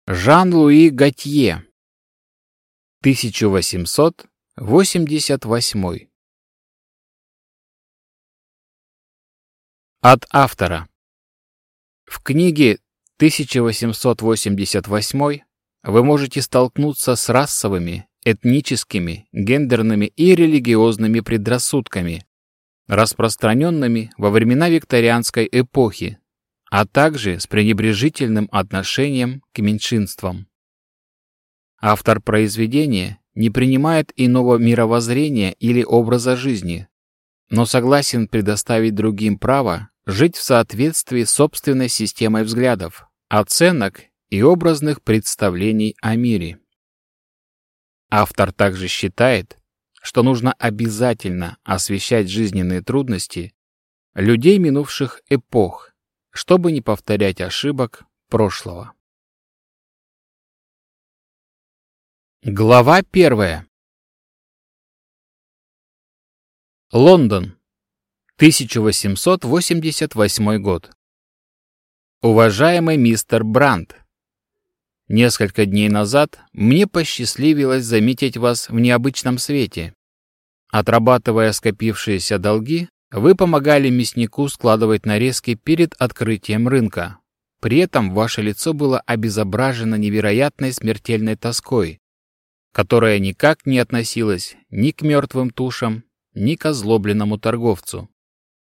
Жан-Луи Готье. 1888. От автора. В книге 1888 вы можете столкнуться с расовыми, этническими, гендерными и религиозными предрассудками, распространенными во времена викторианской эпохи, а также с пренебрежительным отношением к меньшинствам. Автор произведения не принимает иного мировоззрения или образа жизни, но согласен предоставить другим право жить в соответствии с собственной системой взглядов, оценок и образных представлений о мире. Автор также считает, что нужно обязательно освещать жизненные трудности людей минувших эпох, чтобы не повторять ошибок прошлого. Глава 1. Лондон, 1888 год. Уважаемый мистер Брандт, несколько дней назад мне посчастливилось заметить вас в необычном свете. Отрабатывая скопившиеся долги, вы помогали мяснику складывать нарезки перед открытием рынка. При этом ваше лицо было обезображено невероятной смертельной тоской, которая никак не относилась ни к мертвым тушам, ни к озлобленному торговцу.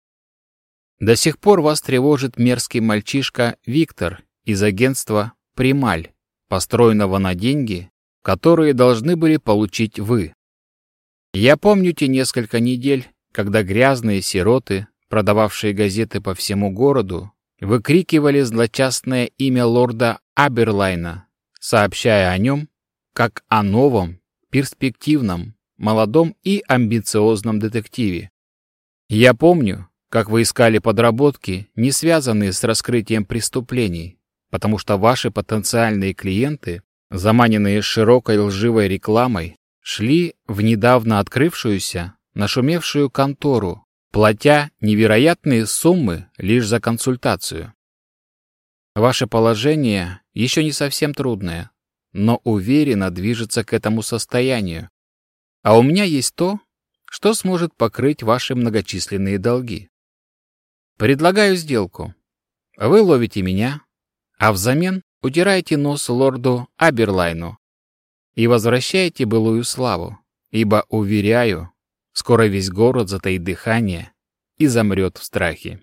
До сих пор вас тревожит мерзкий мальчишка Виктор из агентства «Прималь», построенного на деньги, которые должны были получить вы. Я помню те несколько недель, когда грязные сироты, продававшие газеты по всему городу, выкрикивали злочастное имя лорда Аберлайна, сообщая о нем как о новом, перспективном, молодом и амбициозном детективе. Я помню, как вы искали подработки, не связанные с раскрытием преступлений, потому что ваши потенциальные клиенты, заманенные широкой лживой рекламой, шли в недавно открывшуюся, нашумевшую контору, платя невероятные суммы лишь за консультацию. Ваше положение еще не совсем трудное, но уверенно движется к этому состоянию. А у меня есть то, что сможет покрыть ваши многочисленные долги. Предлагаю сделку. Вы ловите меня, а взамен утираете нос лорду Аберлайну и возвращаете былую славу, ибо, уверяю, скоро весь город затаит дыхание и замрет в страхе.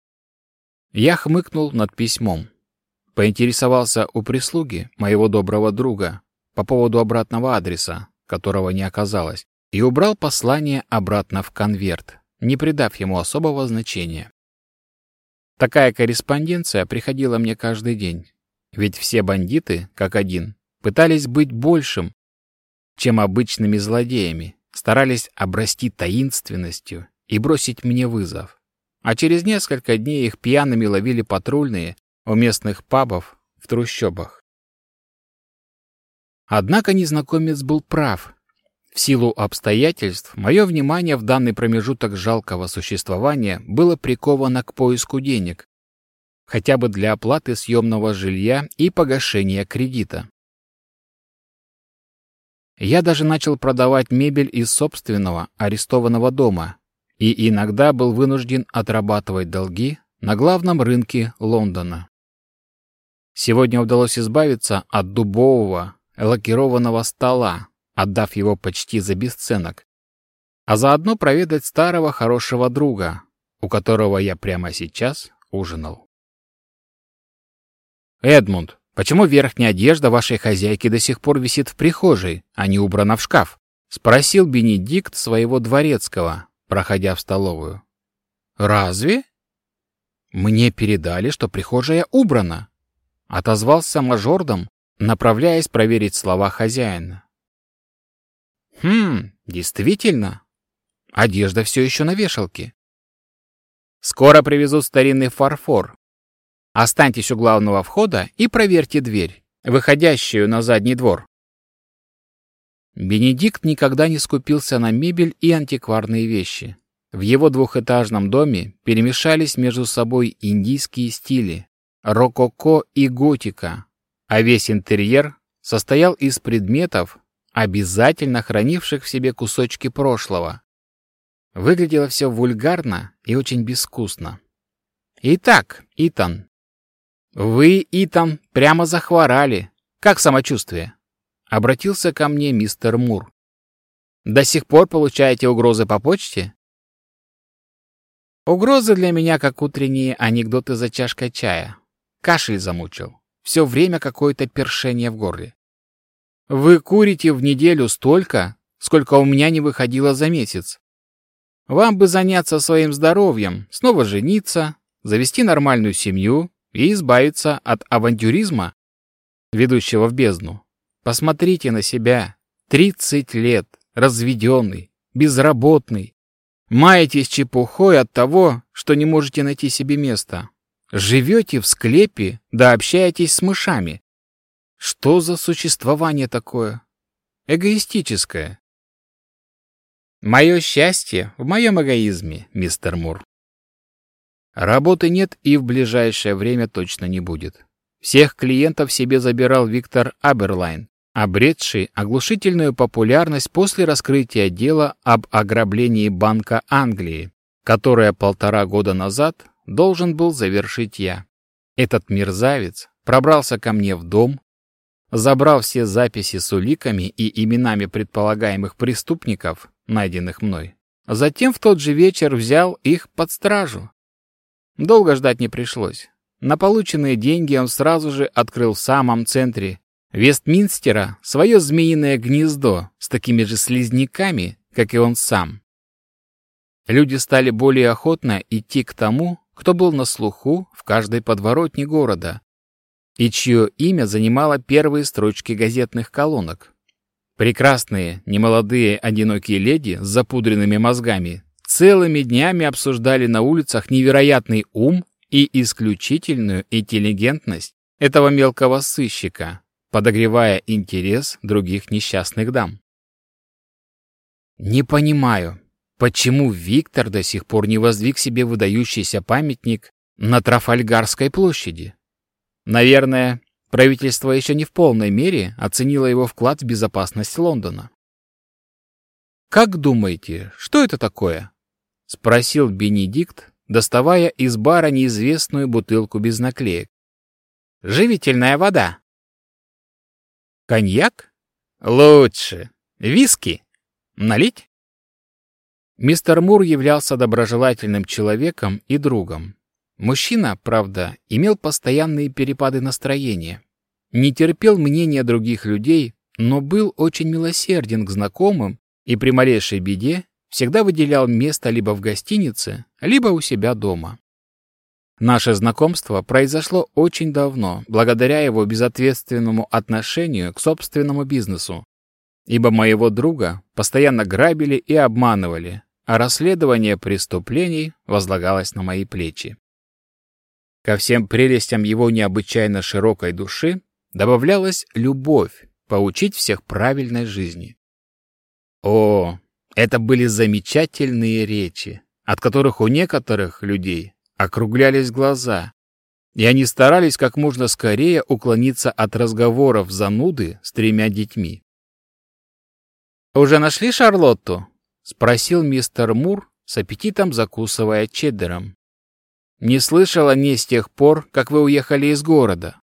Я хмыкнул над письмом, поинтересовался у прислуги моего доброго друга по поводу обратного адреса, которого не оказалось, и убрал послание обратно в конверт, не придав ему особого значения. Такая корреспонденция приходила мне каждый день, ведь все бандиты, как один, пытались быть большим, чем обычными злодеями, старались обрасти таинственностью и бросить мне вызов. А через несколько дней их пьяными ловили патрульные у местных пабов в трущобах. Однако незнакомец был прав. В силу обстоятельств, мое внимание в данный промежуток жалкого существования было приковано к поиску денег, хотя бы для оплаты съемного жилья и погашения кредита. Я даже начал продавать мебель из собственного арестованного дома и иногда был вынужден отрабатывать долги на главном рынке Лондона. Сегодня удалось избавиться от дубового лакированного стола, отдав его почти за бесценок, а заодно проведать старого хорошего друга, у которого я прямо сейчас ужинал. «Эдмунд, почему верхняя одежда вашей хозяйки до сих пор висит в прихожей, а не убрана в шкаф?» — спросил Бенедикт своего дворецкого, проходя в столовую. «Разве? Мне передали, что прихожая убрана», — отозвался мажордом, направляясь проверить слова хозяина. Действительно. Одежда все еще на вешалке. Скоро привезут старинный фарфор. Останьтесь у главного входа и проверьте дверь, выходящую на задний двор. Бенедикт никогда не скупился на мебель и антикварные вещи. В его двухэтажном доме перемешались между собой индийские стили, рококо и готика, а весь интерьер состоял из предметов, обязательно хранивших в себе кусочки прошлого. Выглядело все вульгарно и очень безвкусно. Итак, Итан. Вы, Итан, прямо захворали. Как самочувствие? Обратился ко мне мистер Мур. До сих пор получаете угрозы по почте? Угрозы для меня как утренние анекдоты за чашкой чая. Кашель замучил. Все время какое-то першение в горле. Вы курите в неделю столько, сколько у меня не выходило за месяц. Вам бы заняться своим здоровьем, снова жениться, завести нормальную семью и избавиться от авантюризма, ведущего в бездну. Посмотрите на себя. 30 лет, разведенный, безработный. Маетесь чепухой от того, что не можете найти себе места. Живете в склепе, да общаетесь с мышами. Что за существование такое? Эгоистическое. Мое счастье в моем эгоизме, мистер Мур. Работы нет и в ближайшее время точно не будет. Всех клиентов себе забирал Виктор Аберлайн, обретший оглушительную популярность после раскрытия дела об ограблении Банка Англии, которое 1,5 года назад должен был завершить я. Этот мерзавец пробрался ко мне в дом, забрал все записи с уликами и именами предполагаемых преступников, найденных мной. Затем в тот же вечер взял их под стражу. Долго ждать не пришлось. На полученные деньги он сразу же открыл в самом центре Вестминстера свое змеиное гнездо с такими же слизняками, как и он сам. Люди стали более охотно идти к тому, кто был на слуху в каждой подворотне города и чье имя занимало первые строчки газетных колонок. Прекрасные, немолодые, одинокие леди с запудренными мозгами целыми днями обсуждали на улицах невероятный ум и исключительную интеллигентность этого мелкого сыщика, подогревая интерес других несчастных дам. Не понимаю, почему Виктор до сих пор не воздвиг себе выдающийся памятник на Трафальгарской площади. Наверное, правительство еще не в полной мере оценило его вклад в безопасность Лондона. «Как думаете, что это такое?» — спросил Бенедикт, доставая из бара неизвестную бутылку без наклеек. «Живительная вода». «Коньяк? Лучше. Виски. Налить?» Мистер Мур являлся доброжелательным человеком и другом. Мужчина, правда, имел постоянные перепады настроения, не терпел мнения других людей, но был очень милосерден к знакомым и при малейшей беде всегда выделял место либо в гостинице, либо у себя дома. Наше знакомство произошло очень давно, благодаря его безответственному отношению к собственному бизнесу, ибо моего друга постоянно грабили и обманывали, а расследование преступлений возлагалось на мои плечи. Ко всем прелестям его необычайно широкой души добавлялась любовь поучить всех правильной жизни. О, это были замечательные речи, от которых у некоторых людей округлялись глаза, и они старались как можно скорее уклониться от разговоров зануды с 3 детьми. «Уже нашли Шарлотту?» — спросил мистер Мур, с аппетитом закусывая чеддером. «Не слышал о ней с тех пор, как вы уехали из города».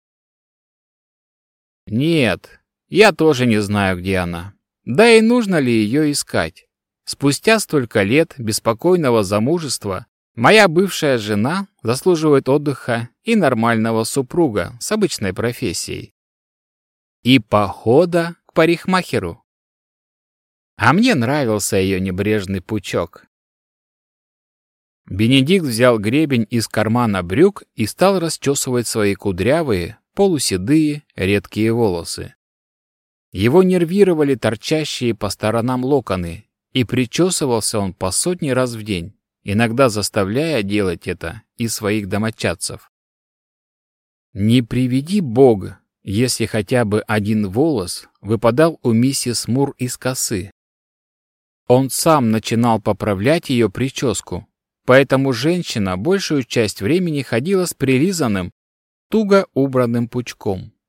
«Нет, я тоже не знаю, где она. Да и нужно ли ее искать? Спустя столько лет беспокойного замужества моя бывшая жена заслуживает отдыха и нормального супруга с обычной профессией. И похода к парикмахеру. А мне нравился ее небрежный пучок». Бенедикт взял гребень из кармана брюк и стал расчесывать свои кудрявые, полуседые, редкие волосы. Его нервировали торчащие по сторонам локоны, и причесывался он по 100 раз в день, иногда заставляя делать это и своих домочадцев. Не приведи Бог, если хотя бы один волос выпадал у миссис Мур из косы. Он сам начинал поправлять ее прическу, поэтому женщина большую часть времени ходила с прилизанным, туго убранным пучком.